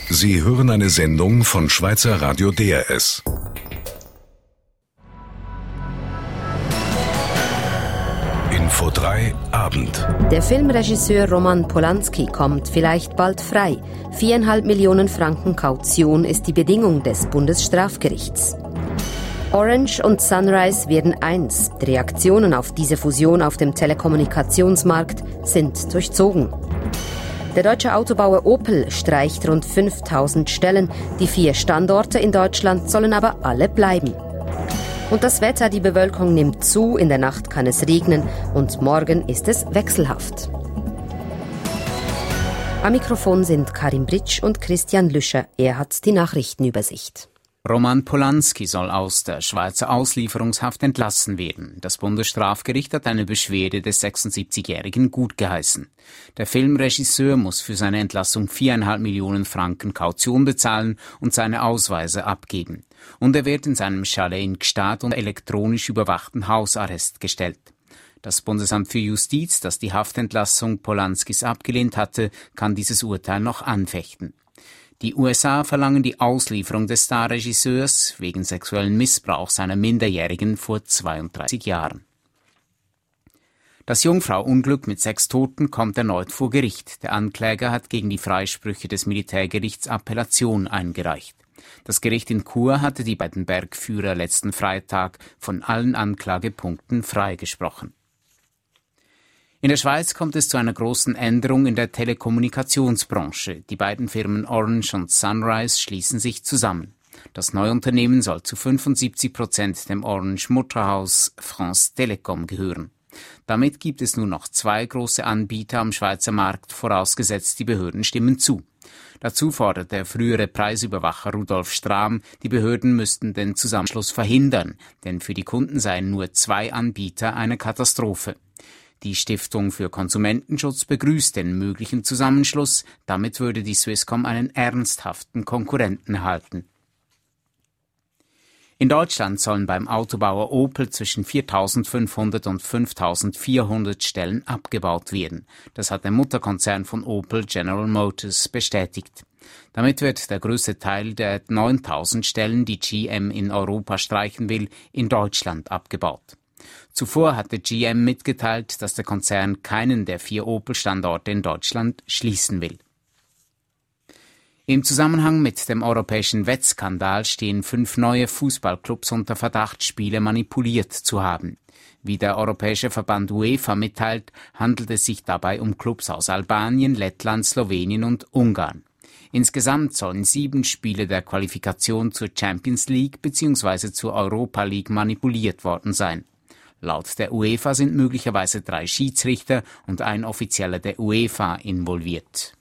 Sie hören eine Sendung von Schweizer Radio DRS. Info 3 Abend. Der Filmregisseur Roman Polanski kommt vielleicht bald frei. 4,5 Millionen Franken Kaution ist die Bedingung des Bundesstrafgerichts. Orange und Sunrise werden eins. Die Reaktionen auf diese Fusion auf dem Telekommunikationsmarkt sind durchzogen. Der deutsche Autobauer Opel streicht rund 5.000 Stellen. Die 4 Standorte in Deutschland sollen aber alle bleiben. Und das Wetter, die Bewölkung nimmt zu, in der Nacht kann es regnen und morgen ist es wechselhaft. Am Mikrofon sind Karin Britsch und Christian Lüscher. Er hat die Nachrichtenübersicht. Roman Polanski soll aus der Schweizer Auslieferungshaft entlassen werden. Das Bundesstrafgericht hat eine Beschwerde des 76-Jährigen gutgeheißen. Der Filmregisseur muss für seine Entlassung 4,5 Millionen Franken Kaution bezahlen und seine Ausweise abgeben. Und er wird in seinem Chalet in Gstaad unter elektronisch überwachten Hausarrest gestellt. Das Bundesamt für Justiz, das die Haftentlassung Polanskis abgelehnt hatte, kann dieses Urteil noch anfechten. Die USA verlangen die Auslieferung des Starregisseurs wegen sexuellen Missbrauchs seiner Minderjährigen vor 32 Jahren. Das Jungfrau-Unglück mit 6 Toten kommt erneut vor Gericht. Der Ankläger hat gegen die Freisprüche des Militärgerichts Appellation eingereicht. Das Gericht in Chur hatte die beiden Bergführer letzten Freitag von allen Anklagepunkten freigesprochen. In der Schweiz kommt es zu einer großen Änderung in der Telekommunikationsbranche. Die beiden Firmen Orange und Sunrise schließen sich zusammen. Das neue Unternehmen soll zu 75% dem Orange-Mutterhaus France Telecom gehören. Damit gibt es nur noch 2 große Anbieter am Schweizer Markt, vorausgesetzt die Behörden stimmen zu. Dazu fordert der frühere Preisüberwacher Rudolf Strahm, die Behörden müssten den Zusammenschluss verhindern, denn für die Kunden seien nur 2 Anbieter eine Katastrophe. Die Stiftung für Konsumentenschutz begrüßt den möglichen Zusammenschluss. Damit würde die Swisscom einen ernsthaften Konkurrenten erhalten. In Deutschland sollen beim Autobauer Opel zwischen 4.500 und 5.400 Stellen abgebaut werden. Das hat der Mutterkonzern von Opel, General Motors, bestätigt. Damit wird der größte Teil der 9.000 Stellen, die GM in Europa streichen will, in Deutschland abgebaut. Zuvor hatte GM mitgeteilt, dass der Konzern keinen der 4 Opel-Standorte in Deutschland schließen will. Im Zusammenhang mit dem europäischen Wettskandal stehen 5 neue Fußballclubs unter Verdacht, Spiele manipuliert zu haben. Wie der Europäische Verband UEFA mitteilt, handelt es sich dabei um Clubs aus Albanien, Lettland, Slowenien und Ungarn. Insgesamt sollen 7 Spiele der Qualifikation zur Champions League bzw. zur Europa League manipuliert worden sein. Laut der UEFA sind möglicherweise 3 Schiedsrichter und ein Offizieller der UEFA involviert.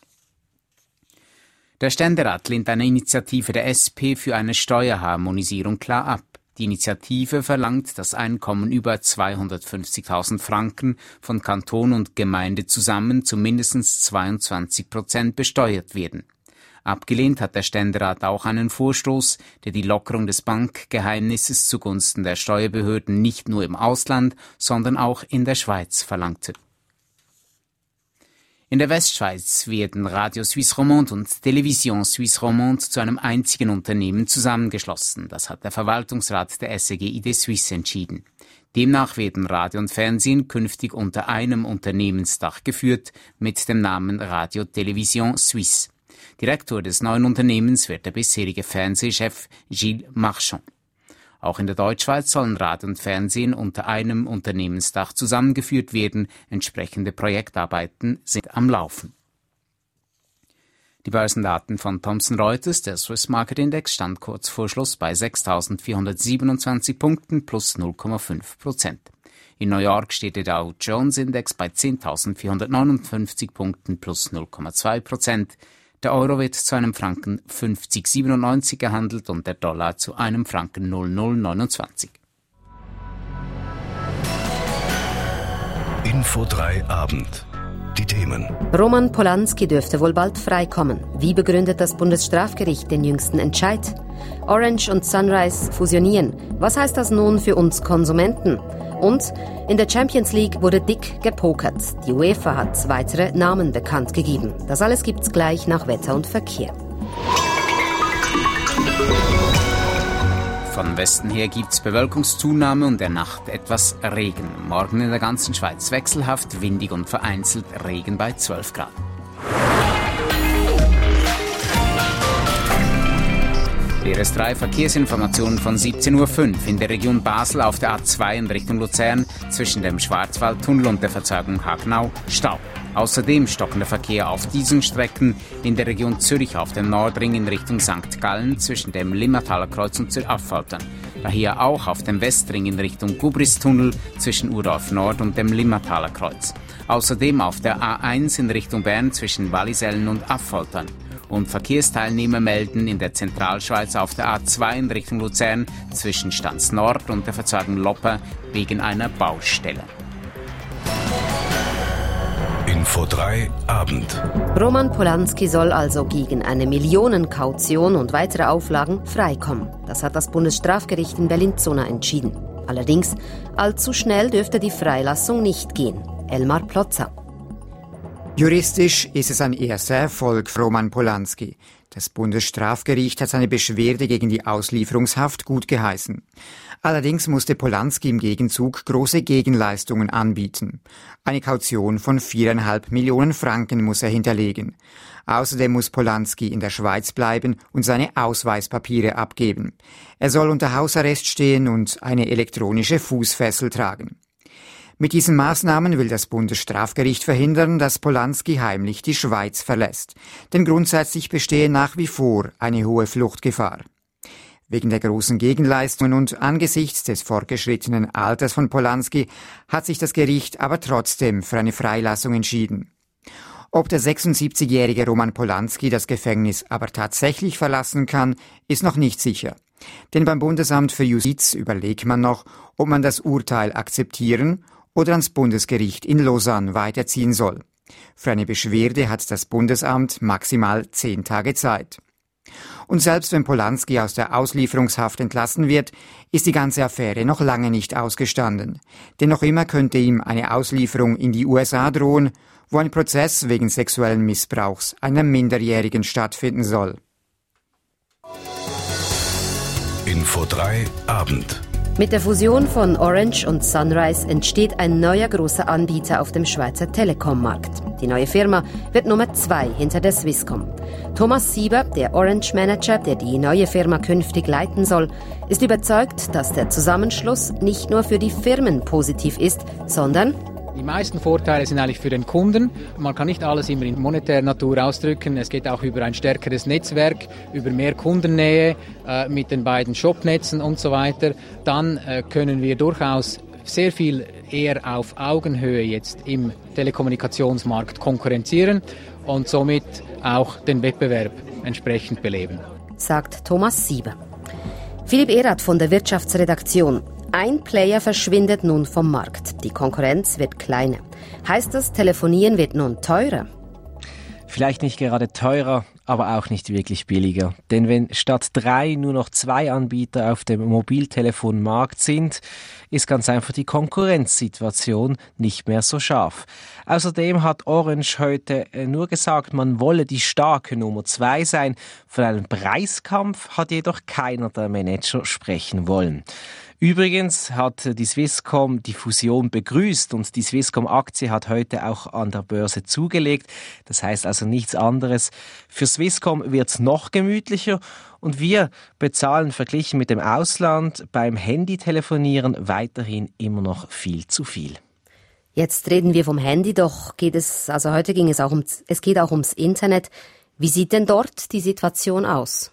Der Ständerat lehnt eine Initiative der SP für eine Steuerharmonisierung klar ab. Die Initiative verlangt, dass Einkommen über 250.000 Franken von Kanton und Gemeinde zusammen zu mindestens 22% besteuert werden. Abgelehnt hat der Ständerat auch einen Vorstoß, der die Lockerung des Bankgeheimnisses zugunsten der Steuerbehörden nicht nur im Ausland, sondern auch in der Schweiz verlangte. In der Westschweiz werden Radio Suisse Romande und Television Suisse Romande zu einem einzigen Unternehmen zusammengeschlossen. Das hat der Verwaltungsrat der SEG Idesuisse entschieden. Demnach werden Radio und Fernsehen künftig unter einem Unternehmensdach geführt mit dem Namen Radio Television Suisse. Direktor des neuen Unternehmens wird der bisherige Fernsehchef Gilles Marchand. Auch in der Deutschschweiz sollen Radio und Fernsehen unter einem Unternehmensdach zusammengeführt werden. Entsprechende Projektarbeiten sind am Laufen. Die Börsendaten von Thomson Reuters, der Swiss Market Index, stand kurz vor Schluss bei 6.427 Punkten plus 0,5%. In New York steht der Dow Jones Index bei 10.459 Punkten plus 0,2%. Der Euro wird zu einem Franken 50,97 gehandelt und der Dollar zu einem Franken 0,029. Info 3 Abend. Die Themen. Roman Polanski dürfte wohl bald freikommen. Wie begründet das Bundesstrafgericht den jüngsten Entscheid? Orange und Sunrise fusionieren. Was heißt das nun für uns Konsumenten? Und in der Champions League wurde dick gepokert. Die UEFA hat weitere Namen bekannt gegeben. Das alles gibt's gleich nach Wetter und Verkehr. Von Westen her gibt's Bewölkungszunahme und in der Nacht etwas Regen. Morgen in der ganzen Schweiz wechselhaft, windig und vereinzelt Regen bei 12 Grad. DRS3 Verkehrsinformationen von 17.05 Uhr. In der Region Basel auf der A2 in Richtung Luzern zwischen dem Schwarzwaldtunnel und der Verzwergung Hagenau Stau. Außerdem stockender Verkehr auf diesen Strecken in der Region Zürich auf dem Nordring in Richtung St. Gallen zwischen dem Limmertaler Kreuz und Zürich-Affoltern. Daher auch auf dem Westring in Richtung Gubristunnel zwischen Urdorf Nord und dem Limmertaler Kreuz. Außerdem auf der A1 in Richtung Bern zwischen Wallisellen und Affoltern. Und Verkehrsteilnehmer melden in der Zentralschweiz auf der A2 in Richtung Luzern zwischen Stanz Nord und der Verzwergung Lopper wegen einer Baustelle. Info 3 Abend. Roman Polanski soll also gegen eine Millionenkaution und weitere Auflagen freikommen. Das hat das Bundesstrafgericht in Bellinzona entschieden. Allerdings, allzu schnell dürfte die Freilassung nicht gehen. Elmar Plotzer. Juristisch ist es ein erster Erfolg für Roman Polanski. Das Bundesstrafgericht hat seine Beschwerde gegen die Auslieferungshaft gutgeheißen. Allerdings musste Polanski im Gegenzug große Gegenleistungen anbieten. Eine Kaution von 4,5 Millionen Franken muss er hinterlegen. Außerdem muss Polanski in der Schweiz bleiben und seine Ausweispapiere abgeben. Er soll unter Hausarrest stehen und eine elektronische Fußfessel tragen. Mit diesen Maßnahmen will das Bundesstrafgericht verhindern, dass Polanski heimlich die Schweiz verlässt. Denn grundsätzlich bestehe nach wie vor eine hohe Fluchtgefahr. Wegen der großen Gegenleistungen und angesichts des fortgeschrittenen Alters von Polanski hat sich das Gericht aber trotzdem für eine Freilassung entschieden. Ob der 76-jährige Roman Polanski das Gefängnis aber tatsächlich verlassen kann, ist noch nicht sicher. Denn beim Bundesamt für Justiz überlegt man noch, ob man das Urteil akzeptieren oder ans Bundesgericht in Lausanne weiterziehen soll. Für eine Beschwerde hat das Bundesamt maximal 10 Tage Zeit. Und selbst wenn Polanski aus der Auslieferungshaft entlassen wird, ist die ganze Affäre noch lange nicht ausgestanden. Denn noch immer könnte ihm eine Auslieferung in die USA drohen, wo ein Prozess wegen sexuellen Missbrauchs einer Minderjährigen stattfinden soll. Info 3 Abend. Mit der Fusion von Orange und Sunrise entsteht ein neuer großer Anbieter auf dem Schweizer Telekom-Markt. Die neue Firma wird Nummer 2 hinter der Swisscom. Thomas Sieber, der Orange-Manager, der die neue Firma künftig leiten soll, ist überzeugt, dass der Zusammenschluss nicht nur für die Firmen positiv ist, sondern die meisten Vorteile sind eigentlich für den Kunden. Man kann nicht alles immer in monetärer Natur ausdrücken. Es geht auch über ein stärkeres Netzwerk, über mehr Kundennähe mit den beiden Shopnetzen und so weiter. Dann können wir durchaus sehr viel eher auf Augenhöhe jetzt im Telekommunikationsmarkt konkurrenzieren und somit auch den Wettbewerb entsprechend beleben. Sagt Thomas Sieber. Philipp Erath von der Wirtschaftsredaktion. Ein Player verschwindet nun vom Markt. Die Konkurrenz wird kleiner. Heißt das, Telefonieren wird nun teurer? Vielleicht nicht gerade teurer, aber auch nicht wirklich billiger. Denn wenn statt 3 nur noch 2 Anbieter auf dem Mobiltelefonmarkt sind, ist ganz einfach die Konkurrenzsituation nicht mehr so scharf. Außerdem hat Orange heute nur gesagt, man wolle die starke Nummer 2 sein. Von einem Preiskampf hat jedoch keiner der Manager sprechen wollen. Übrigens hat die Swisscom die Fusion begrüßt und die Swisscom-Aktie hat heute auch an der Börse zugelegt. Das heißt also nichts anderes. Für Swisscom wird's noch gemütlicher und wir bezahlen verglichen mit dem Ausland beim Handytelefonieren weiterhin immer noch viel zu viel. Jetzt reden wir vom Handy, doch heute ging es geht auch ums Internet. Wie sieht denn dort die Situation aus?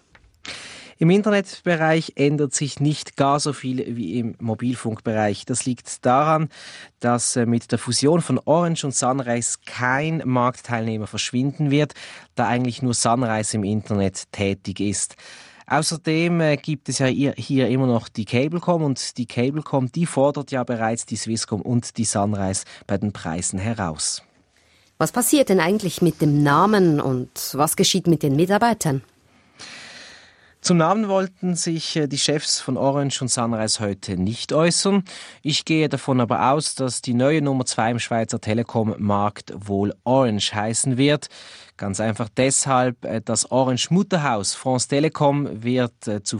Im Internetbereich ändert sich nicht gar so viel wie im Mobilfunkbereich. Das liegt daran, dass mit der Fusion von Orange und Sunrise kein Marktteilnehmer verschwinden wird, da eigentlich nur Sunrise im Internet tätig ist. Außerdem gibt es ja hier immer noch die Cablecom und die Cablecom, die fordert ja bereits die Swisscom und die Sunrise bei den Preisen heraus. Was passiert denn eigentlich mit dem Namen und was geschieht mit den Mitarbeitern? Zum Namen wollten sich die Chefs von Orange und Sunrise heute nicht äußern. Ich gehe davon aber aus, dass die neue Nummer 2 im Schweizer Telekom-Markt wohl Orange heißen wird. Ganz einfach deshalb, das Orange-Mutterhaus France Telecom wird zu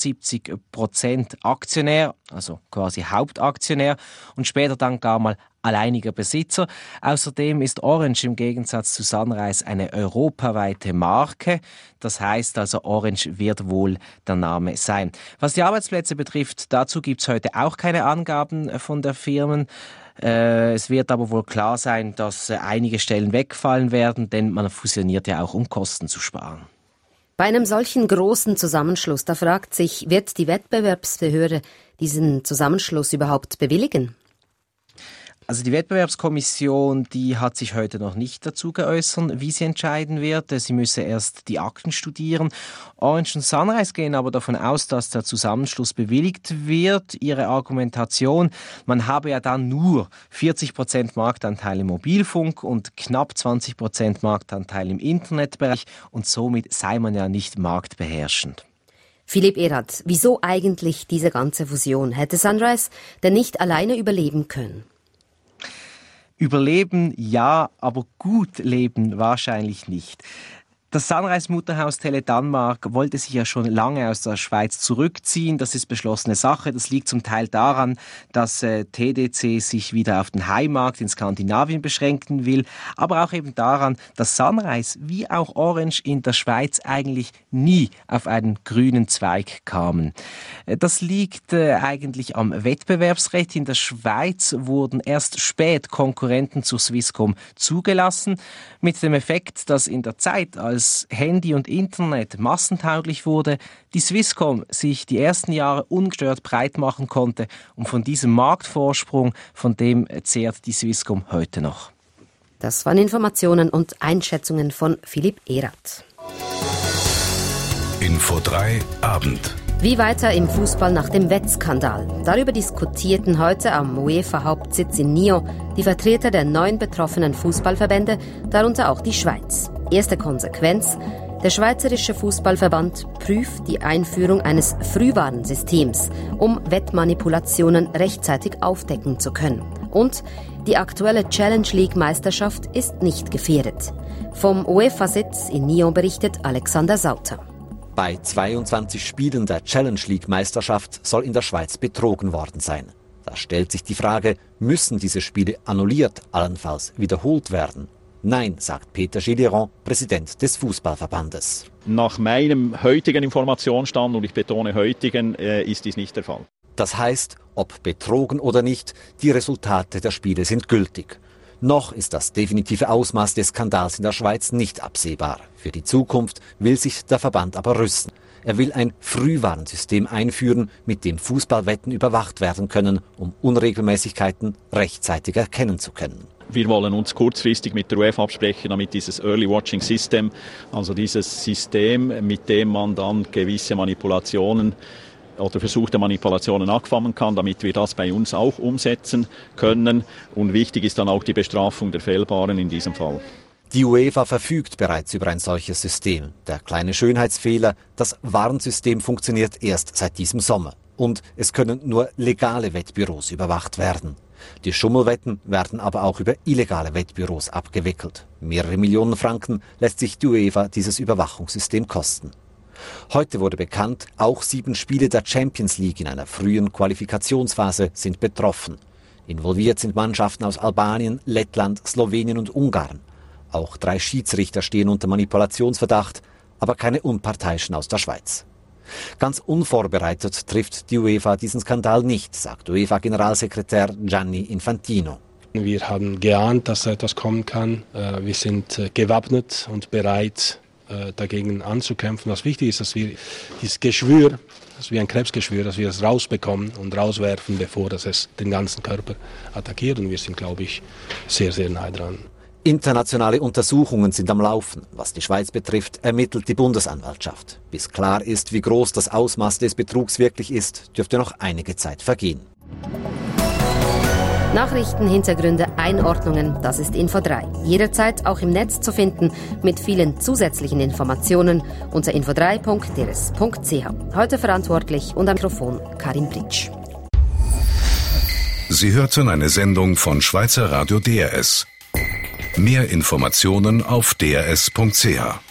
75% Aktionär, also quasi Hauptaktionär und später dann gar mal alleiniger Besitzer. Außerdem ist Orange im Gegensatz zu Sunrise eine europaweite Marke. Das heißt also, Orange wird wohl der Name sein. Was die Arbeitsplätze betrifft, dazu gibt es heute auch keine Angaben von der Firmen. Es wird aber wohl klar sein, dass einige Stellen wegfallen werden, denn man fusioniert ja auch, um Kosten zu sparen. Bei einem solchen großen Zusammenschluss, da fragt sich, wird die Wettbewerbsbehörde diesen Zusammenschluss überhaupt bewilligen? Also die Wettbewerbskommission, die hat sich heute noch nicht dazu geäußert, wie sie entscheiden wird. Sie müsse erst die Akten studieren. Orange und Sunrise gehen aber davon aus, dass der Zusammenschluss bewilligt wird. Ihre Argumentation, man habe ja dann nur 40% Marktanteil im Mobilfunk und knapp 20% Marktanteil im Internetbereich und somit sei man ja nicht marktbeherrschend. Philipp Erath, wieso eigentlich diese ganze Fusion? Hätte Sunrise denn nicht alleine überleben können? Überleben ja, aber gut leben wahrscheinlich nicht. Das Sunrise-Mutterhaus Tele Danmark wollte sich ja schon lange aus der Schweiz zurückziehen. Das ist beschlossene Sache. Das liegt zum Teil daran, dass TDC sich wieder auf den Heimmarkt in Skandinavien beschränken will, aber auch eben daran, dass Sunrise wie auch Orange in der Schweiz eigentlich nie auf einen grünen Zweig kamen. Das liegt eigentlich am Wettbewerbsrecht. In der Schweiz wurden erst spät Konkurrenten zur Swisscom zugelassen, mit dem Effekt, dass in der Zeit, als Handy und Internet massentauglich wurde, die Swisscom sich die ersten Jahre ungestört breit machen konnte und von diesem Marktvorsprung, von dem zehrt die Swisscom heute noch. Das waren Informationen und Einschätzungen von Philipp Erath. Info 3 Abend. Wie weiter im Fußball nach dem Wettskandal? Darüber diskutierten heute am UEFA-Hauptsitz in Nyon die Vertreter der 9 betroffenen Fußballverbände, darunter auch die Schweiz. Erste Konsequenz: Der Schweizerische Fußballverband prüft die Einführung eines Frühwarnsystems, um Wettmanipulationen rechtzeitig aufdecken zu können. Und die aktuelle Challenge League Meisterschaft ist nicht gefährdet. Vom UEFA-Sitz in Nyon berichtet Alexander Sauter. Bei 22 Spielen der Challenge League Meisterschaft soll in der Schweiz betrogen worden sein. Da stellt sich die Frage, müssen diese Spiele annulliert, allenfalls wiederholt werden? Nein, sagt Peter Gilleron, Präsident des Fußballverbandes. Nach meinem heutigen Informationsstand, und ich betone heutigen, ist dies nicht der Fall. Das heißt, ob betrogen oder nicht, die Resultate der Spiele sind gültig. Noch ist das definitive Ausmaß des Skandals in der Schweiz nicht absehbar. Für die Zukunft will sich der Verband aber rüsten. Er will ein Frühwarnsystem einführen, mit dem Fußballwetten überwacht werden können, um Unregelmäßigkeiten rechtzeitig erkennen zu können. Wir wollen uns kurzfristig mit der UEFA absprechen, damit dieses Early Watching System, also dieses System, mit dem man dann gewisse Manipulationen oder versuchte Manipulationen abfangen kann, damit wir das bei uns auch umsetzen können. Und wichtig ist dann auch die Bestrafung der Fehlbaren in diesem Fall. Die UEFA verfügt bereits über ein solches System. Der kleine Schönheitsfehler: das Warnsystem funktioniert erst seit diesem Sommer. Und es können nur legale Wettbüros überwacht werden. Die Schummelwetten werden aber auch über illegale Wettbüros abgewickelt. Mehrere Millionen Franken lässt sich die UEFA dieses Überwachungssystem kosten. Heute wurde bekannt, auch 7 Spiele der Champions League in einer frühen Qualifikationsphase sind betroffen. Involviert sind Mannschaften aus Albanien, Lettland, Slowenien und Ungarn. Auch 3 Schiedsrichter stehen unter Manipulationsverdacht, aber keine Unparteiischen aus der Schweiz. Ganz unvorbereitet trifft die UEFA diesen Skandal nicht, sagt UEFA-Generalsekretär Gianni Infantino. Wir haben geahnt, dass etwas kommen kann. Wir sind gewappnet und bereit, dagegen anzukämpfen. Was wichtig ist, dass wir dieses Geschwür, das ist wie ein Krebsgeschwür, dass wir es rausbekommen und rauswerfen, bevor es den ganzen Körper attackiert. Und wir sind, glaube ich, sehr, sehr nahe dran. Internationale Untersuchungen sind am Laufen. Was die Schweiz betrifft, ermittelt die Bundesanwaltschaft. Bis klar ist, wie groß das Ausmaß des Betrugs wirklich ist, dürfte noch einige Zeit vergehen. Nachrichten, Hintergründe, Einordnungen, das ist Info 3. Jederzeit auch im Netz zu finden mit vielen zusätzlichen Informationen unter info3.drs.ch. Heute verantwortlich und am Mikrofon Karin Britsch. Sie hörten eine Sendung von Schweizer Radio DRS. Mehr Informationen auf drs.ch.